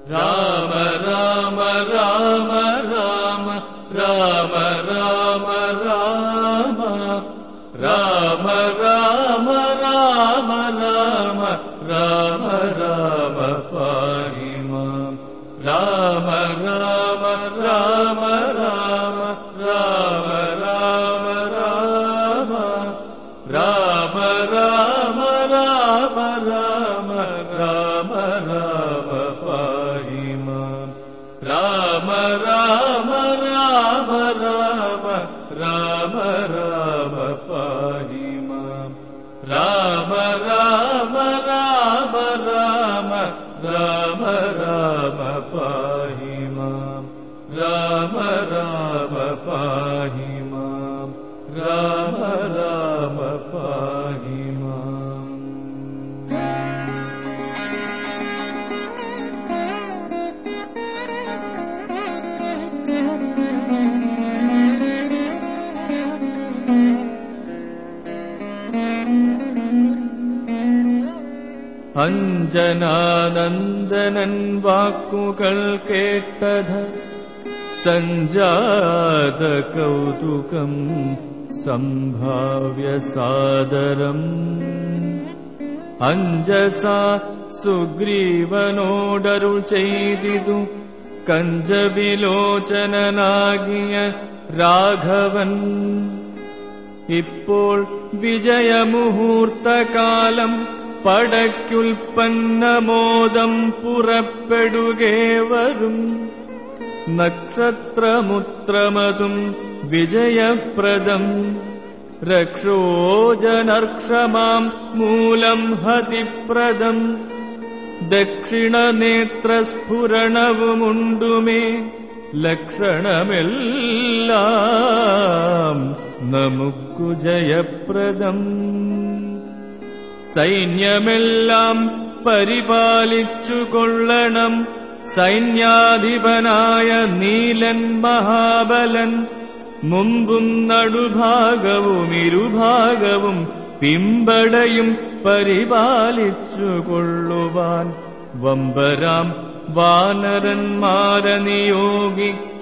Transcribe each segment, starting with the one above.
രാമ രാമ രാമ രാമ രാമ രാമ രാമ രാമ രാമ രാമ രാമ രാമ രാമ പാഹി മാം. രാമ രാമ രാമ രാമ രാമ രാമ രാമ രാമ രാമ രാമ രാമ രാമ രാമ പാഹി മാം. രാമ രാമ രാമ രാമ രാമ രാമ പാഹി മാം. രാമ രാമ രാമ രാമ രാമ രാമ പാഹി മാം. രാമ രാമ പാഹി മാം. രാമ രാമ പാഹി മാം. അഞ്ജനാനന്ദനൻ വാക്കുകൾ കേട്ടത് സഞ്ജാത കൗതുകം സംഭാവ്യ സാദരം. അഞ്ജസാ സുഗ്രീവനോടരുൾ ചെയ്തിതു കഞ്ചവിലോചനനാകിയ രാഘവൻ. ഇപ്പോൾ വിജയമുഹൂർത്തകാലം പടയ്ക്കുൽപ്പന്നമോദം പുറപ്പെടുകേ വരും. നക്ഷത്രമുത്രമതും വിജയപ്രദം രക്ഷോജനർക്ഷമാം മൂലം ഹതിപ്രദം. ദക്ഷിണനേത്രസ്ഫുരണവുമുണ്ടുമേ ലക്ഷണമെല്ലാം നമുക്കു ജയപ്രദം. സൈന്യമെല്ലാം പരിപാലിച്ചു കൊള്ളണം സൈന്യാധിപനായ നീലൻ മഹാബലൻ. മുമ്പും നടുഭാഗവും ഇരുഭാഗവും പിമ്പടയും പരിപാലിച്ചു കൊള്ളുവാൻ വമ്പരാം വാനരന്മാരെ നിയോഗിക്ക.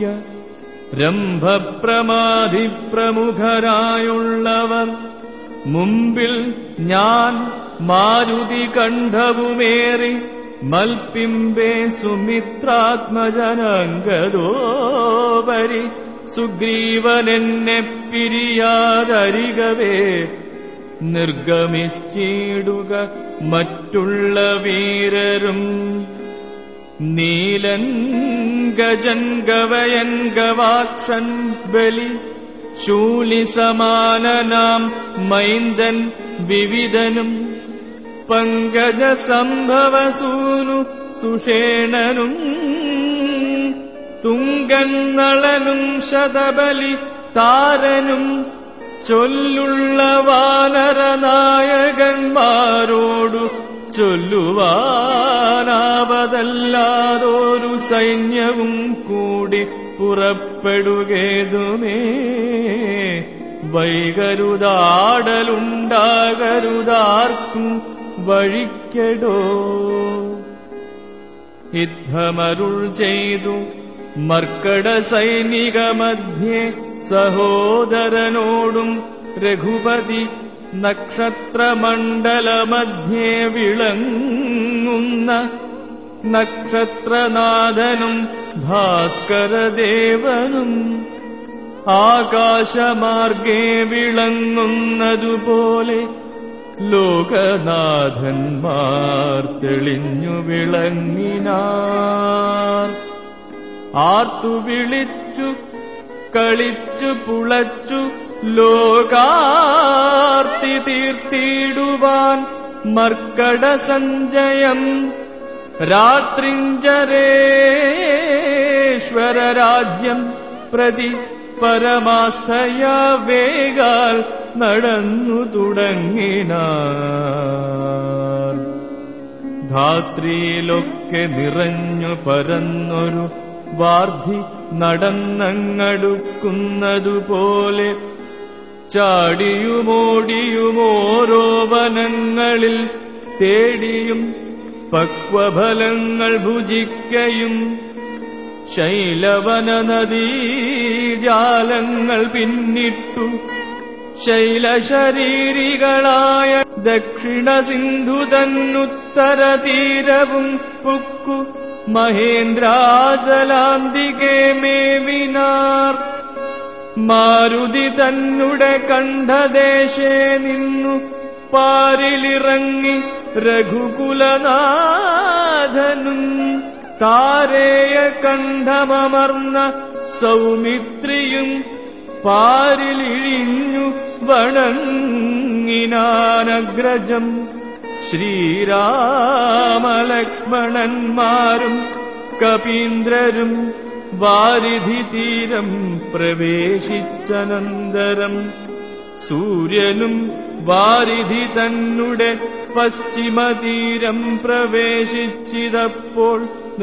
രംഭപ്രമാധി പ്രമുഖരായുള്ളവർ മുമ്പിൽ ഞാൻ മാരുതി കണ്ഠവുമേറി മൽപ്പിമ്പേ സുമിത്രാത്മജനങ്കദോപരി സുഗ്രീവനെന്നെ പിരിയാതരികവേ നിർഗമിച്ചിടുക മറ്റുള്ള വീരരും. നീലൻ ഗജൻ ഗവയൻ ഗവാക്ഷൻ ബലി ശൂലിസമാനനാം മൈന്ദൻ വിവിധനും പങ്കജ സംഭവസൂനു സുഷേണനും തുങ്കൻ നളനും ശതബലി താരനും ചൊല്ലുള്ള വാനരനായകന്മാരോടു ചൊല്ലുവാനാവതല്ലാതൊരു സൈന്യവും കൂടി പുറപ്പെടുകേതുമേ. വൈകരുതാടലുണ്ടാകരുതാർക്കും വഴിക്കെടോ. യുദ്ധമരുൾ ചെയ്തു മർക്കട സൈനിക മധ്യേ സഹോദരനോടും രഘുപതി. നക്ഷത്രമണ്ഡലമധ്യേ വിളങ്ങുന്ന നക്ഷത്രനാഥനും ഭാസ്കരദേവനും ആകാശമാർഗേ വിളങ്ങുന്നതുപോലെ ലോകനാഥന്മാർ തെളിഞ്ഞു വിളങ്ങിനാർ. ആർത്തു വിളിച്ചു കളിച്ചു പുളച്ചു ലോകാർത്തി തീർത്തിടുവാൻ മർക്കട സഞ്ജയം. രാത്രിഞ്ജരേശ്വര രാജ്യം പ്രതി പരമാസ്ഥയാ വേഗാൽ നടന്നു തുടങ്ങിനാർ. ധാത്രിയിലൊക്കെ നിറഞ്ഞു പരന്നൊരു വാർധി നടന്നങ്ങടുക്കുന്നതുപോലെ ചാടിയുമോടിയുമോരോ വനങ്ങളിൽ തേടിയും പക്വഫലങ്ങൾ ഭുജിക്കയും ശൈലവന നദീജാലങ്ങൾ പിന്നിട്ടു ശൈലശരീരികളായ ദക്ഷിണ സിന്ധു തന്നുത്തര തീരവും പുക്കു മഹേന്ദ്രാചലാന്തികെ മേവിനാർ. മാരുതി തന്നുടെ കണ്ഠദേശേ നിന്നു പാരിലിറങ്ങി രഘുകുലനാഥനും താരേയ കണ്ഠമമർന്ന സൗമിത്രിയും പാരിലിഴിഞ്ഞു വണങ്ങിനാനഗ്രജം. ശ്രീരാമലക്ഷ്മണന്മാരും കപീന്ദ്രരും വാരിധി തീരം പ്രവേശിച്ചനന്തരം സൂര്യനും വാരിധി തന്നുടെ പശ്ചിമതീരം പ്രവേശിച്ചിതപ്പോൾ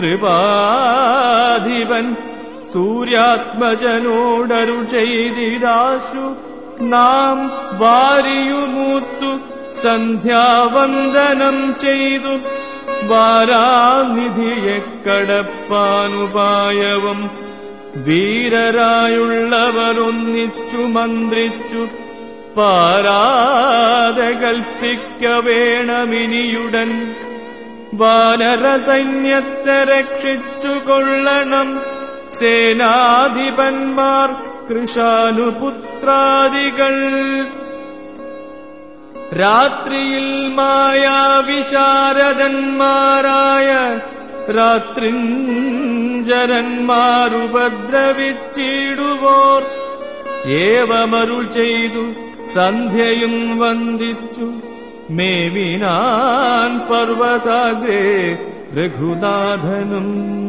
നൃപാധിപൻ സൂര്യാത്മജനോടരുൾ ചെയ്തിതാശു. നാം വാരിയുമൂത്തു സന്ധ്യാവന്ദനം ചെയ്തു വാരാനിധിയെ കടപ്പാനുപായവും വീരരായുള്ളവർ ഒന്നിച്ചു മന്ത്രിച്ചു പാരാതെ കൽപ്പിക്ക വേണമിനിയുടൻ. വാനര സൈന്യത്തെ രക്ഷിച്ചു കൊള്ളണം സേനാധിപന്മാർ കൃശാനുപുത്രാദികൾ. രാത്രിയിൽ മായാവിശാരദന്മാരായ രാത്രിഞ്ചരന്മാരുപദ്രവിച്ചിടുവോർ ഏവമരുൾ ചെയ്തു സന്ധ്യയും വന്ദിച്ചു മേവിനാൻ പർവതാഗ്രേ രഘുനാഥനും.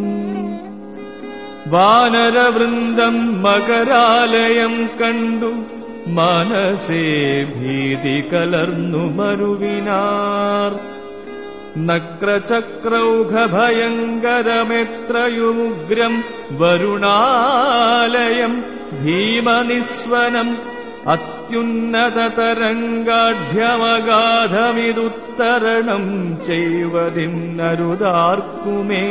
വാനരവൃന്ദം മകരാലയം കണ്ടു മനസേ ഭീതി കലർന്നു മരുവിനാർ. നക്രചക്രൗഘഭയങ്കരമെത്രയുമുഗ്രം വരുണാലയം ഭീമനിസ്വനം അത്യുന്നതതരംഗാഢ്യമഗാധമിതുത്തരണം ചെയ്വതിന്നരുതാർക്കുമേ.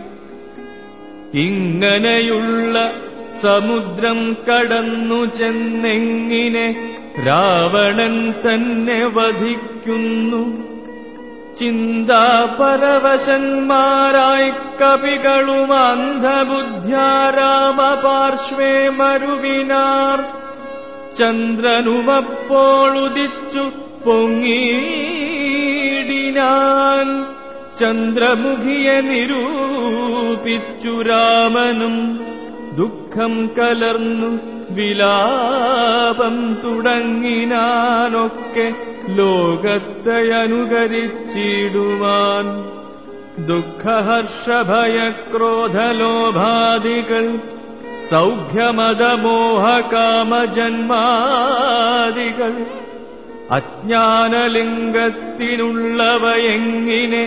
ഇങ്ങനെയുള്ള സമുദ്രം കടന്നു ചെന്നെങ്ങിനെ രാവണൻ തന്നെ വധിക്കുന്നു. ചിന്താപരവശന്മാരായി കവികളും അന്ധബുദ്ധ്യാ രാമപാർശ്വേ മരുവിനാർ. ചന്ദ്രനുമപ്പോളുദിച്ചു പൊങ്ങിയിടിനാൻ. ചന്ദ്രമുഖിയെ നിരൂപിച്ചു രാമനും ദുഃഖം കലർന്നു വിലാപം തുടങ്ങിനാനൊക്കെ ലോകത്തെ അനുകരിച്ചിടുവാൻ. ദുഃഖഹർഷഭയക്രോധലോഭാദികൾ സൗഖ്യമതമോഹകാമജന്മാദികൾ അജ്ഞാനലിംഗത്തിനുള്ളവയെങ്ങിനെ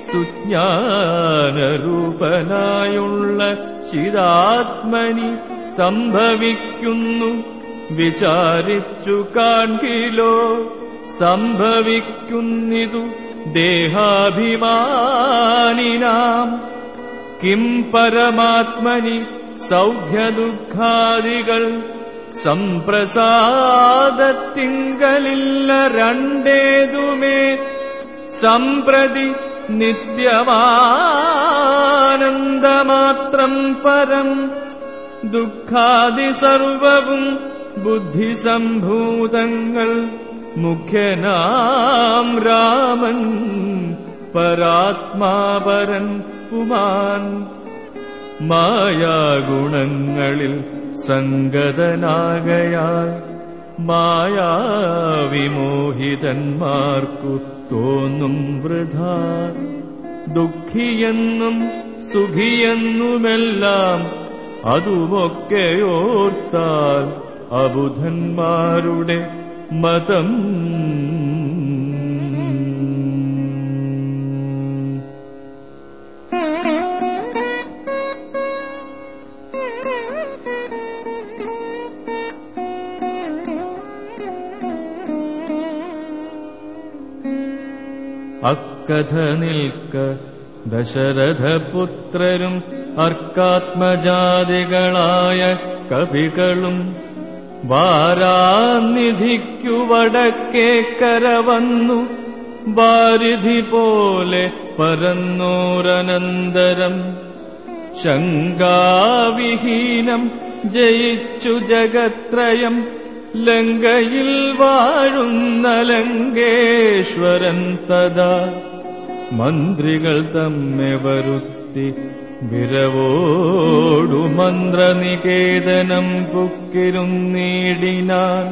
സുജ്ഞാനരൂപനായുള്ള ചിദാത്മനി സംഭവിക്കുന്നു വിചാരിച്ചു കാൺകിലോ. സംഭവിക്കുന്നിതു ദേഹാഭിമാനിനാം. കിം പരമാത്മനി സൗഖ്യദുഃഖാദികൾ സംപ്രസാദത്തിങ്കലില്ല രണ്ടേതുമേ. സംപ്രതി നിത്യമാനന്ദമാത്രം പരം. ദുഃഖാദി സർവവും ബുദ്ധിസംഭൂതങ്ങൾ. മുഖ്യനാം രാമൻ പരാത്മാപരൻ പുമാൻ. മായാഗുണങ്ങളിൽ സംഗതനാകയാൽ മായാവിമോഹിതന്മാർക്കു തോന്നും വൃഥാ. ദുഃഖിയെന്നും സുഖിയെന്നുമെല്ലാം അതുമൊക്കെയോർത്താൽ അബുധന്മാരുടെ മതം. അക്കഥ നിൽക്ക ദശരഥപുത്രരും അർക്കാത്മജാതികളായ കവികളും വാരാനിധിക്കു വടക്കേക്കര വന്നു വാരിധി പോലെ പരന്നോരനന്തരം ശങ്കാവിഹീനം ജയിച്ചു ജഗത്രയം ലങ്കയിൽ വാഴുന്ന ലങ്കേശ്വരൻ തഥാ മന്ത്രികൾ തമ്മെ വരുത്തി വിരവോടു മന്ത്രനികേതനം പുക്കിരുന്നീടിനാൻ.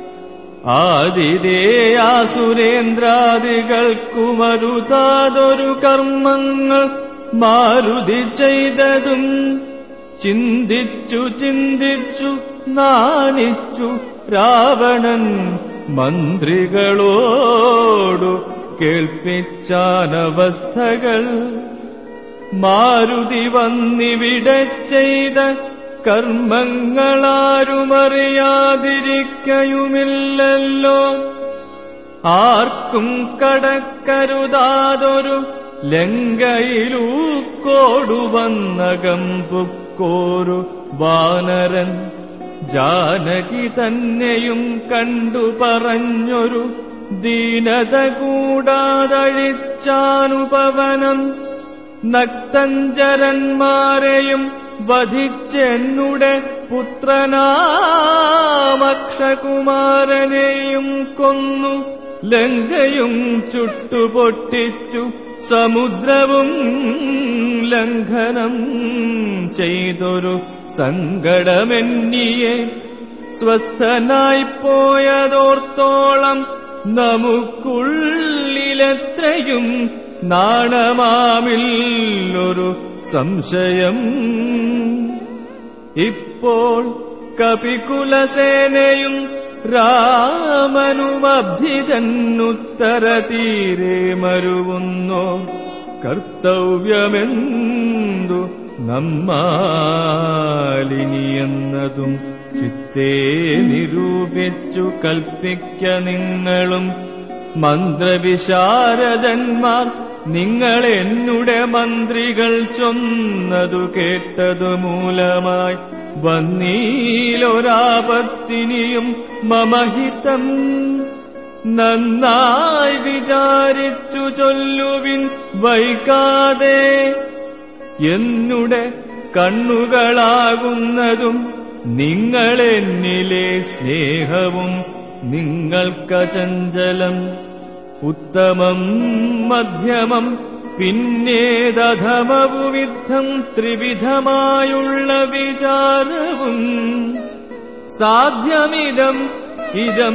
ആതിഥേയാസുരേന്ദ്രാദികൾക്കുമരുതാതൊരു കർമ്മങ്ങൾ മാരുതി ചെയ്തതും ചിന്തിച്ചു നാണിച്ചു രാവണൻ മന്ത്രികളോടു കേൾപ്പിച്ചാനവസ്ഥകൾ. മാരുതി വന്നിവിടെ ചെയ്ത കർമ്മങ്ങളാരുമറിയാതിരിക്കയുമില്ലല്ലോ. ആർക്കും കടക്കരുതാതൊരു ലങ്കയിലൂക്കോടുവന്നകം പുക്കോരു വാനരൻ ജാനകി തന്നെയും കണ്ടു പറഞ്ഞൊരു ദീനത കൂടാതഴിച്ചാനുപവനം. നക്തഞ്ചരന്മാരെയും വധിച്ചെന്നുടെ പുത്രനാമക്ഷകുമാരനെയും കൊന്നു ലങ്കയും ചുട്ടുപൊട്ടിച്ചു സമുദ്രവും ലംഘനം ചെയ്തൊരു സങ്കടമെന്നിയെ സ്വസ്ഥനായി പോയതോർത്തോളം നമുക്കുള്ളിലെത്രയും നാണമാമില്ലൊരു സംശയം. ഇപ്പോൾ കപികുലസേനയും രാമനുമഭിതന്നുത്തരതീരെ മരുവുന്നോ കർത്തവ്യമെന്തു നമ്മാലിനിയെന്നതും ചിത്തേ നിരൂപിച്ചു കൽപ്പിക്ക നിങ്ങളും. മന്ത്രവിശാരദന്മാർ നിങ്ങൾ എന്നുടെ മന്ത്രികൾ ചൊന്നതു കേട്ടതു മൂലമായി വന്നീലൊരാപത്തിനിയും മമഹിതം. നന്നായി വിചാരിച്ചു ചൊല്ലുവിൻ വൈകാതെ. എന്നുടെ കണ്ണുകളാകുന്നതും നിങ്ങളെന്നിലെ സ്നേഹവും നിങ്ങൾക്കചഞ്ചലം. ഉത്തമം മധ്യമം പിന്നേതധമവുവിധം ത്രിവിധമായുള്ള വിചാരവും. സാധ്യമിതം ഇതം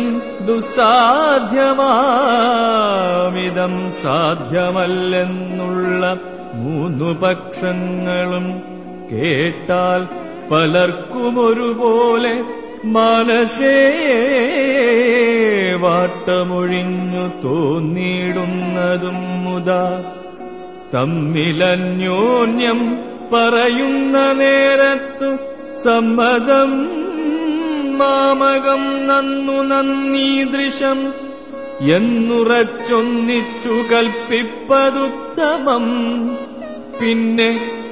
ദുസ്സാധ്യമാമിതം സാധ്യമല്ലെന്നുള്ള മൂന്നു പക്ഷങ്ങളും കേട്ടാൽ പലർക്കുമൊരുപോലെ മനസ്സേ വാട്ടമൊഴിഞ്ഞു തോന്നിയിടുന്നതും മുതാ. തമ്മിലന്യോന്യം പറയുന്ന നേരത്തു സമ്മതം മാമകം നന്നു നന്ദീദൃശം എന്നുറച്ചൊന്നിച്ചു കൽപ്പിപ്പതുത്തമം. പിന്നെ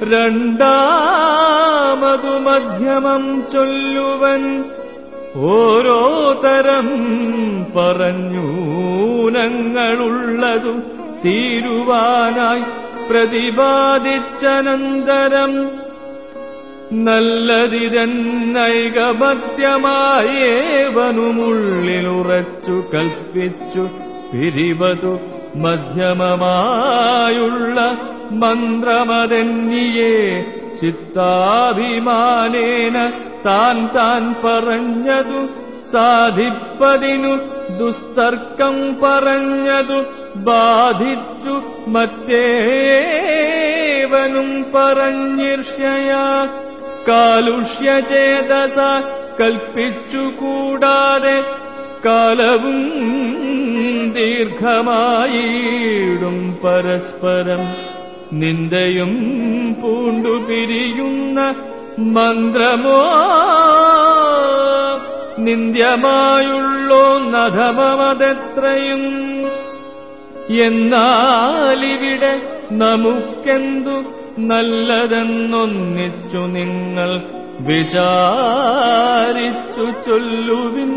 രണ്ടാമതു മധ്യമം ചൊല്ലുവൻ. ഓരോ തരം പറഞ്ഞൂനങ്ങളുള്ളതു തീരുവാനായി പ്രതിപാദിച്ചനന്തരം നല്ലതിതന്നൈകമത്യമായേവനുമുള്ളിലുറച്ചു കൽപ്പിച്ചു പിരിവതു മധ്യമമായുള്ള മന്ത്രമതെന്നിയെ. ചിത്താഭിമാനേന താൻ പറഞ്ഞതു സാധിപ്പതിനു ദുസ്തർക്കം പറഞ്ഞതു ബാധിച്ചു മറ്റേവനും പറഞ്ഞിർഷ്യയാ. കാലുഷ്യചേതസ കൽപ്പിച്ചു കൂടാതെ കാലവും ദീർഘമായിടും പരസ്പരം. നിന്ദയും പൂണ്ടുപിരിയുന്ന മന്ത്രമോ നിന്ദ്യമായുള്ളോ നധമമതെത്രയും. എന്നാലിവിടെ നമുക്കെന്തു നല്ലതെന്നൊന്നിച്ചു നിങ്ങൾ വിചാരിച്ചു ചൊല്ലുവിൻ.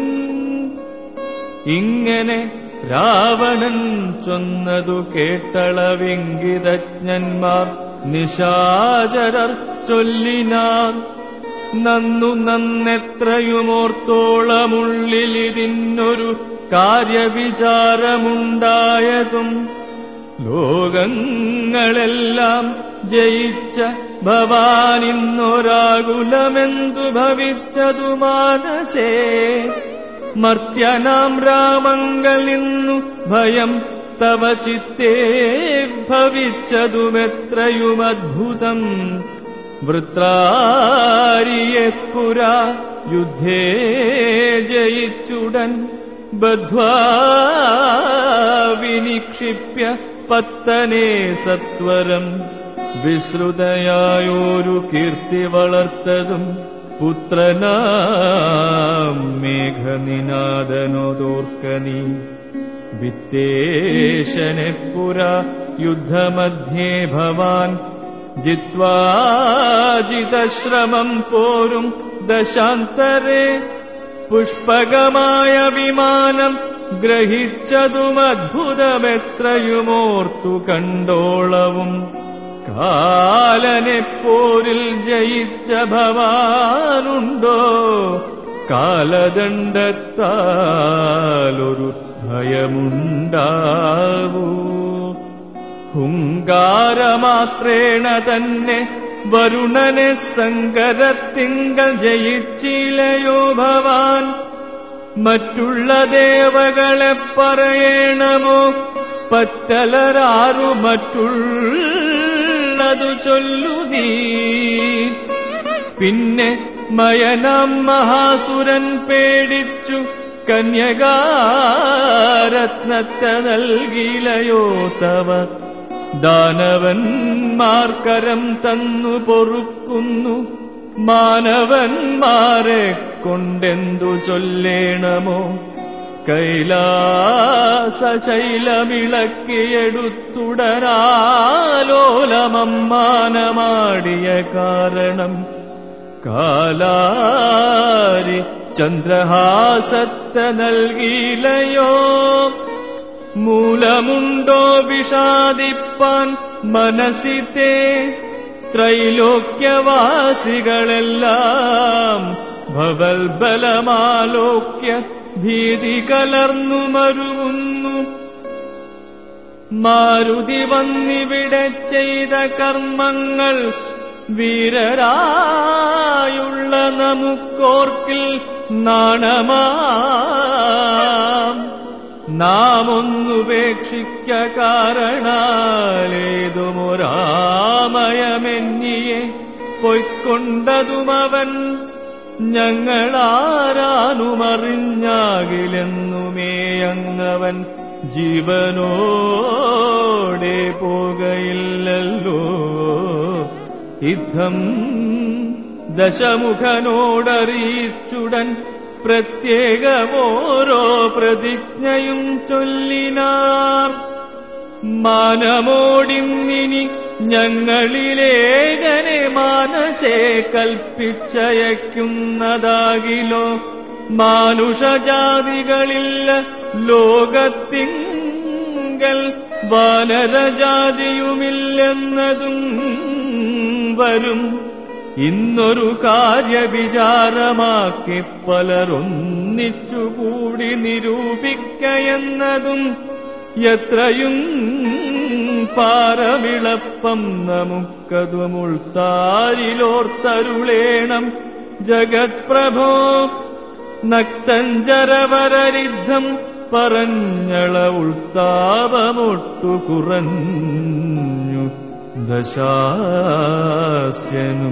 ഇങ്ങനെ രാവണൻ ചൊന്നതു കേട്ടളവിംഗിതജ്ഞന്മാർ നിശാചരർ ചൊല്ലിനാർ. നന്നു നന്നെത്രയുമോർത്തോളമുള്ളിലിതിന്നൊരു കാര്യവിചാരമുണ്ടായതും ലോകങ്ങളെല്ലാം ജയിച്ച ഭവാനിന്നൊരാകുലമെന്തു ഭവിച്ചതു മാനസേ. മർത്യനാം രാമങ്കലിന്നു ഭയം തവ ചിത്തേ ഭവിച്ചതുമെത്രയുമദ്ഭുതം. വൃത്രാരിയെ പുരാ യുദ്ധേ ജയിച്ചുടൻ ബദ്ധ്വാ വിനിക്ഷിപ്യ പത്തനേ സത്വരം. വിശ്രുതയായോരു കീർത്തി വളർത്തതും പുത്രനാം മേഘനിനാദനോദോർക്കനീ. വിത്തേശനെ പുരാ യുദ്ധമധ്യേ ഭവാൻ ജിത്വാ ജിതശ്രമം പോരും ദശാന്തരേ. പുഷ്പകമായ വിമാനം ഗ്രഹിച്ചതുമദ്ഭുതമെത്രയുമോർത്തു കണ്ടോളവും. കാലനെ പോരിൽ ജയിച്ച ഭവാനുണ്ടോ? കാലദണ്ഡത്താലൊരു ഭയമുണ്ടാവൂ. ഹുങ്കാരമാത്രേണ തന്നെ വരുണനെ സങ്കരത്തിങ്കൽ ജയിച്ചിലയോ ഭവാൻ? മറ്റുള്ള ദേവകളെ പറയണമോ? പറ്റലരാറു മറ്റുള്ളതു ചൊല്ലു നീ. പിന്നെ മയനാം മഹാസുരൻ പേടിച്ചു കന്യകാരത്നത്തെ നൽകിലയോ തവ? ദാനവന്മാർക്കരം തന്നു പൊറുക്കുന്നു മാനവന്മാരെ കൊണ്ടെന്തു ചൊല്ലേണമോ? കൈലാസശൈലമിളക്കിയെടുത്തുടരാലോലമമ്മാനമാടിയ കാരണം കാലാരി ചന്ദ്രഹാസത്തെ നൽകിലയോ? മൂലമുണ്ടോ വിഷാദിപ്പാൻ മനസ്സിത്തെ? ത്രൈലോക്യവാസികളെല്ലാം ഭവൽബലമാലോക്യ ഭീതി കലർന്നു മരുവുന്നു. മാരുതി വന്നിവിടെ ചെയ്ത കർമ്മങ്ങൾ വീരരായുള്ള നമുക്കോർക്കിൽ നാണമാം. നാം ഒന്നുപേക്ഷിക്ക കാരണാലേതുമൊരാമയമെന്നിയെ പൊയ്ക്കൊണ്ടതുമവൻ. ഞങ്ങളാരാനുമറിഞ്ഞാകിലെന്നുമേ അങ്ങവൻ ജീവനോടെ പോകയില്ലല്ലോ. യുദ്ധം ദശമുഖനോടറിയിച്ചുടൻ പ്രത്യേകമോരോ പ്രതിജ്ഞയും ചൊല്ലിനാർ. മാനമോടിന്നിനി ഞങ്ങളിലേകനെ മാനസേ കൽപ്പിച്ചയക്കുന്നതാകിലോ? മാനുഷജാതികളില്ല ലോകത്തിങ്കൽ വാനരജാതിയുമില്ലെന്നതും വരും. ഇന്നൊരു കാര്യവിചാരമാക്കി പലരൊന്നിച്ചുകൂടി നിരൂപിക്കയെന്നതും എത്രയും പാരവിളപ്പം നമുക്കതുമുൾത്താരിലോർത്തരുളേണം ജഗത്പ്രഭോ. നക്തഞ്ചരവരരിദ്ധം പറഞ്ഞള ഉൾത്താപമൊട്ടു കുറഞ്ഞു ദശാസ്യനും.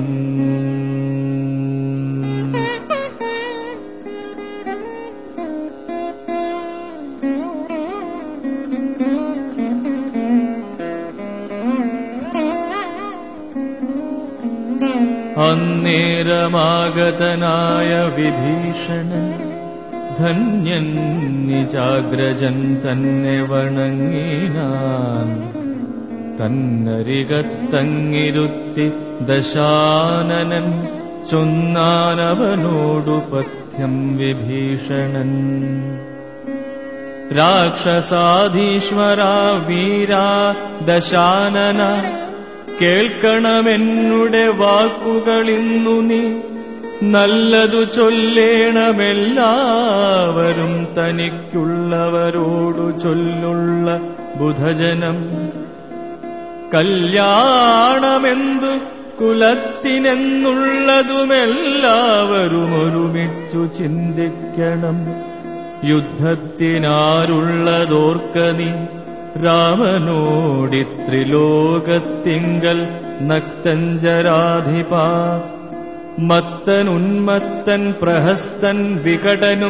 അന്നേരമാഗതനായ വിഭീഷണൻ ധന്യൻ നിജാഗ്രജൻ തന്നെ വണങ്ങിനാൻ. തന്നരികത്തങ്ങിരുത്തി ദശാനനൻ ചൊന്നാനവനോടു പഥ്യം വിഭീഷണൻ. രാക്ഷസാധീശ്വരാ വീരാ ദശാനന, കേൾക്കണമെന്നുടെ വാക്കുകളിന്നു നീ. നല്ലതു ചൊല്ലേണമെല്ലാവരും തനിക്കുള്ളവരോടു ചൊല്ലുള്ള ബുധജനം. കല്യാണമെന്തു കുലത്തിനെന്നുള്ളതുമെല്ലാവരും ഒരുമിച്ചു ചിന്തിക്കണം. യുദ്ധത്തിനാരുള്ളതോർക്ക നീ, രാമനോടിത്രിലോകത്തിങ്കൽ നക്തഞ്ചരാധിപ. മത്തനുന്മത്തൻ പ്രഹസ്തൻ വികടനും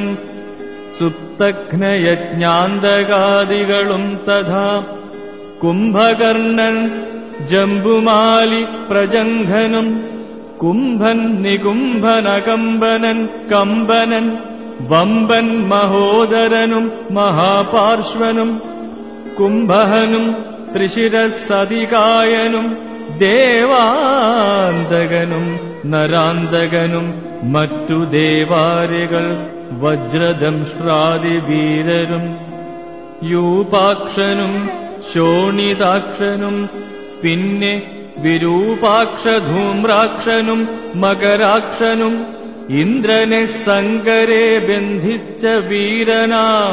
സുപ്തഘ്നയജ്ഞാന്തകാദികളും തഥാ. കുംഭകർണൻ ജംബുമാലി പ്രജംഘനും, കുംഭൻ നികുംഭനകമ്പനൻ കമ്പനൻ, വമ്പൻ മഹോദരനും മഹാപാർശ്വനും, കുംഭഹനും ത്രിശിരസതികായനും, ദേവാന്തകനും നരാന്തകനും, മറ്റു ദേവാരികൾ വജ്രദംഷ്ട്രാദിവീരരും, യൂപാക്ഷനും ശോണിതാക്ഷനും, പിന്നെ വിരൂപാക്ഷധൂമ്രാക്ഷനും മകരാക്ഷനും, ഇന്ദ്രനെ സങ്കരെ ബന്ധിച്ച വീരനാം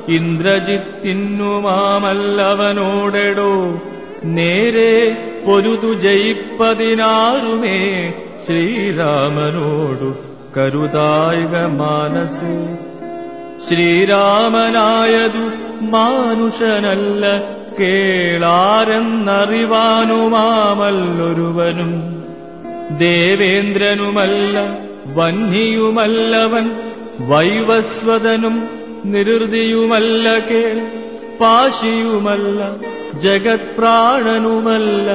ഇന്ദ്രജിത്തിന്നുമാമല്ലവനോടെടോ. നേരെ പൊരുതു ജയിപ്പതിനാറുമേ ശ്രീരാമനോടു കരുതായിക മാനസേ. ശ്രീരാമനായതു മാനുഷനല്ല, കേളാരെന്നറിവാനുമാമല്ലൊരുവനും. ദേവേന്ദ്രനുമല്ല വന്നിയുമല്ലവൻ, വൈവസ്വതനും നിരുതിയുമല്ല കേൾ. പാശിയുമല്ല ജഗത്പ്രാണനുമല്ല,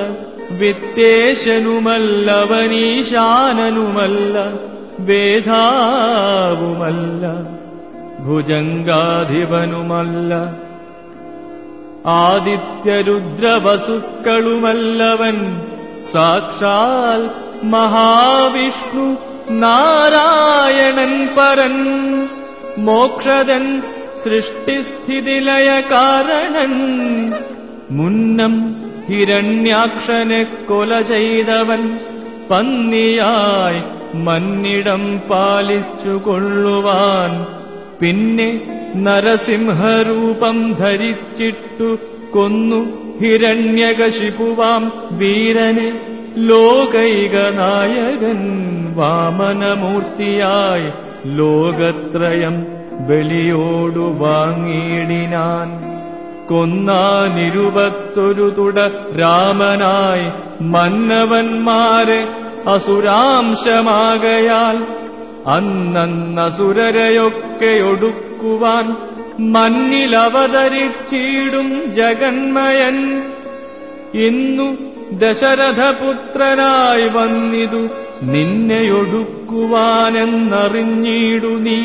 വിത്തേശനുമല്ലവനീശാനനുമല്ല, വേധാവുമല്ല ഭുജംഗാധിപനുമല്ല. ആദിത്യരുദ്രവസുക്കളുമല്ലവൻ, സാക്ഷാൽ മഹാവിഷ്ണു നാരായണൻ പരൻ. മോക്ഷദൻ സൃഷ്ടിസ്ഥിതിലയ കാരണൻ, മുന്നം ഹിരണ്യാക്ഷനെ കൊല ചെയ്തവൻ. പന്നിയായി മന്നിടം പാലിച്ചു കൊള്ളുവാൻ, പിന്നെ നരസിംഹരൂപം ധരിച്ചിട്ടു കൊന്നു ഹിരണ്യകശിപുവാം വീരനെ. ലോകൈക നായകൻ വാമനമൂർത്തിയായി ലോകത്രയം ബലിയോടു വാങ്ങിയിടിനാൻ. കൊന്നാനിരുപത്തൊരു തുട രാമനായി മന്നവന്മാരെ അസുരാംശമാകയാൽ. അന്നസുരരെയൊക്കെ ഒടുക്കുവാൻ മന്നിലവതരിച്ചിടും ജഗന്മയൻ. ഇന്നു ദശരഥപുത്രനായി വന്നിതു നിന്നെയൊടുക്കുവാനെന്നറിഞ്ഞിടു നീ.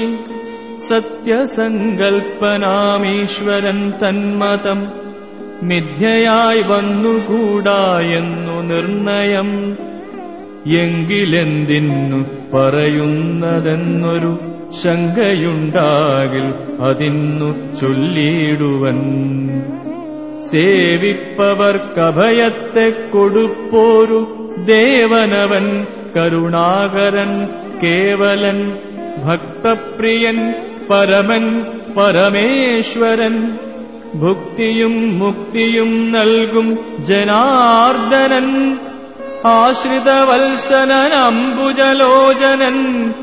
സത്യസങ്കൽപ്പനാമീശ്വരൻ തന്മതം മിഥ്യയായി വന്നുകൂടായെന്നു നിർണയം. എങ്കിലെന്തിന്നു പറയുന്നതെന്നൊരു ശങ്കയുണ്ടാകിൽ അതിന്നു ചൊല്ലിയിടുവൻ. സേവിപ്പവർക്കഭയത്തെ കൊടുപ്പോരു ദേവനവൻ, കരുണാകരൻ കേവലൻ, ഭക്തപ്രിയൻ പരമൻ പരമേശ്വരൻ. ഭുക്തിയും മുക്തിയും നൽകും ജനാർദ്ദനൻ, ആശ്രിതവത്സനൻ അംബുജലോചനൻ.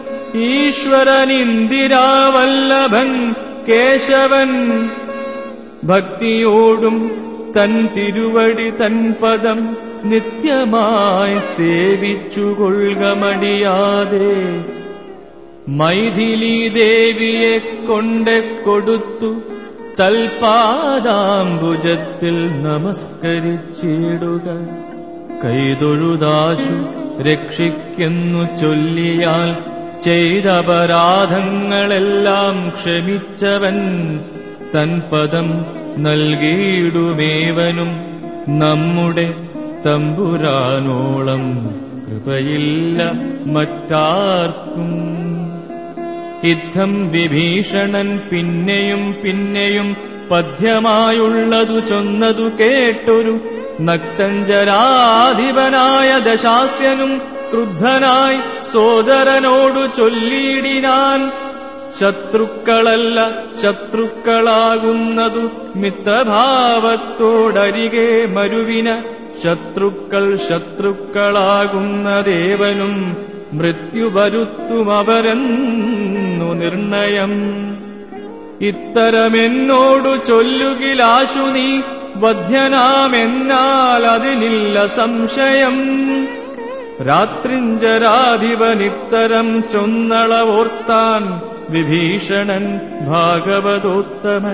ഈശ്വരനിന്ദിരാവല്ലഭൻ കേശവൻ, ഭക്തിയോടും തൻ തിരുവടി തൻ പദം നിത്യമായി സേവിച്ചുകൊള്ളുക മടിയാതെ. മൈഥിലീ ദേവിയെ കൊണ്ടു കൊടുത്തു തൽപാദാംബുജത്തിൽ നമസ്കരിച്ചിടുക. കൈതൊഴുതാശു രക്ഷിക്കുന്നു ചൊല്ലിയാൽ ചെയ്തപരാധങ്ങളെല്ലാം ക്ഷമിച്ചവൻ. തൻ പദം നൽകിയിടുമേവനും നമ്മുടെ തമ്പുരാനോളം കൃപയില്ല മറ്റാർക്കും. ഇത്തം വിഭീഷണൻ പിന്നെയും പിന്നെയും പദ്യമായുള്ളതു ചൊന്നതു കേട്ടൊരു നക്തഞ്ചരാധിപനായ ദശാസ്യനും ക്രുദ്ധനായി സോദരനോടു ചൊല്ലിയിടിനാൻ, ശത്രുക്കളല്ല ശത്രുക്കളാകുന്നതു മിത്രഭാവത്തോടരികെ മരുവിന, ശത്രുക്കൾ ശത്രുക്കളാകുന്നദേവനും മൃത്യു വരുത്തുമവരെന്നു നിർണയം. ഇത്തരമെന്നോടു ചൊല്ലുകിലാശു നീ വധ്യനാമെന്നാൽ അതിനില്ല സംശയം. രാത്രിഞ്ചരാധിപനിത്തരം ചൊന്നളവോർത്താൻ വിഭീഷണൻ ഭാഗവതോത്തമൻ.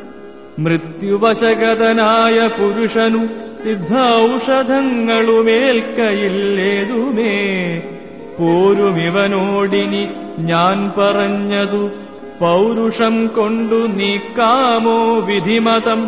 മൃത്യുവശഗതനായ പുരുഷനു സിദ്ധൌഷധങ്ങളുമേൽക്കയില്ലേതുമേ, പോരുമിവനോടിനി ഞാൻ പറഞ്ഞതു പൗരുഷം കൊണ്ടു നീക്കാമോ വിധിമതം.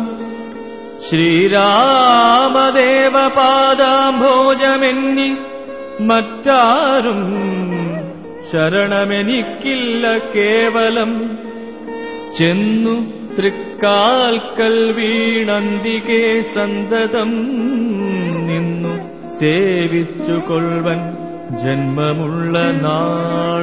ശ്രീരാമദേവപാദാംഭോജമെന്നി മറ്റാരും ശരണമെനിക്കില്ല കേവലം. ചെന്നു തൃക്കാൽക്കൽ വീണന്തികെ സന്തതം നിന്നു സേവിച്ചുകൊള്ളുവൻ ജന്മമുള്ള നാൾ.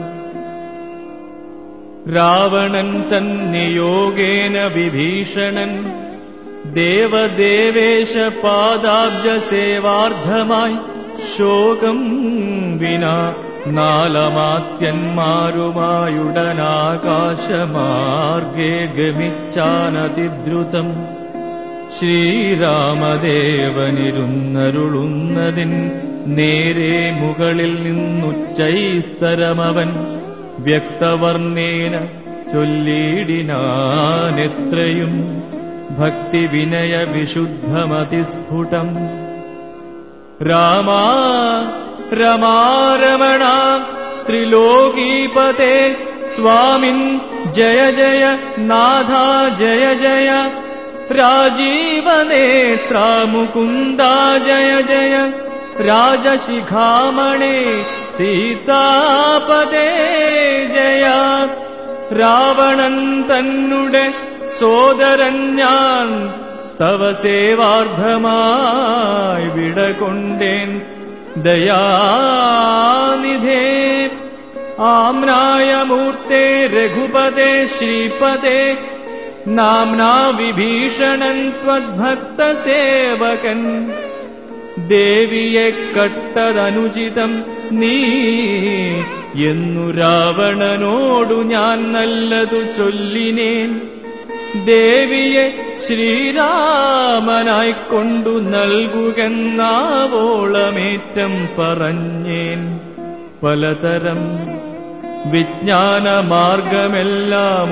രാവണൻ തൻ നിയോഗേന വിഭീഷണൻ ദേവദേവേശ പാദാബ്ജ സേവാർത്ഥമായി ശോകം വിനാ നാലമാത്യന്മാരുമായുടനാകാശമാർഗേ ഗമിച്ചാനതിദ്രുതം. ശ്രീരാമദേവനിരുന്നരുളുന്നതിൻ നേരെ മുകളിൽ നിന്നുച്ചൈസ്തരമവൻ വ്യക്തവർണ്ണേന ചൊല്ലിയിടിനാനെത്രയും ഭക്തിവിനയ വിശുദ്ധമതിസ്ഫുടം. രാമാ രമാരമണ ത്രിലോകീപതേ സ്വാമിൻ ജയ ജയ നാഥ ജയ ജയ. രാജീവനേത്രാ മുകുന്ദാ ജയ ജയ. രാജശിഖാമണേ സീതാപദേ ജയ. രാവണൻ തന്നുടെ സോദരൻ ഞാൻ തവ സേവാർത്ഥമായി വിടകൊണ്ടേൻ ദയാനിധേ. ആമ്നായ മൂർത്തേ രഘുപതേ ശ്രീപതേ നാംനാ വിഭീഷണൻ ത്വദ്ഭക്തസേവകൻ. ദേവിയെ കട്ടതനുചിതം നീ എന്നു രാവണനോടു ഞാൻ നല്ലതു ചൊല്ലിനേൻ. ദേവിയെ ശ്രീരാമനായിക്കൊണ്ടു നൽകുകെന്നാവോളമേറ്റം പറഞ്ഞേൻ. പലതരം വിജ്ഞാനമാർഗമെല്ലാം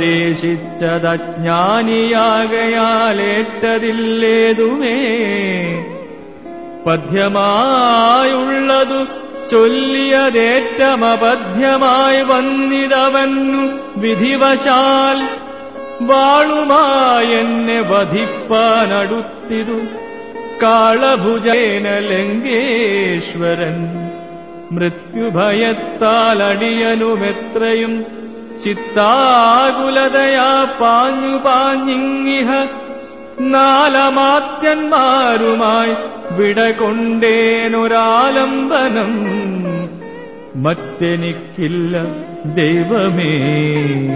ഉപദേശിച്ചതജ്ഞാനിയാകയാലേറ്റതില്ലേതുമേ. പദ്യമായുള്ളതു ചൊല്ലിയതേറ്റമപദ്യമായി വന്നിതവന്നു വിധിവശാൽ. വാളുമായെന്നെ വധിപ്പാനടുത്തിതു കാളഭുജേന ലങ്കേശ്വരൻ. മൃത്യുഭയത്താലടിയനുമെത്രയും ചിത്താകുലതയാ പാഞ്ഞു പാഞ്ഞിങ്ങിഹ നാലമാത്യന്മാരുമായി വിടകൊണ്ടേനൊരാലംബനം. മറ്റെനിക്കില്ല ദൈവമേ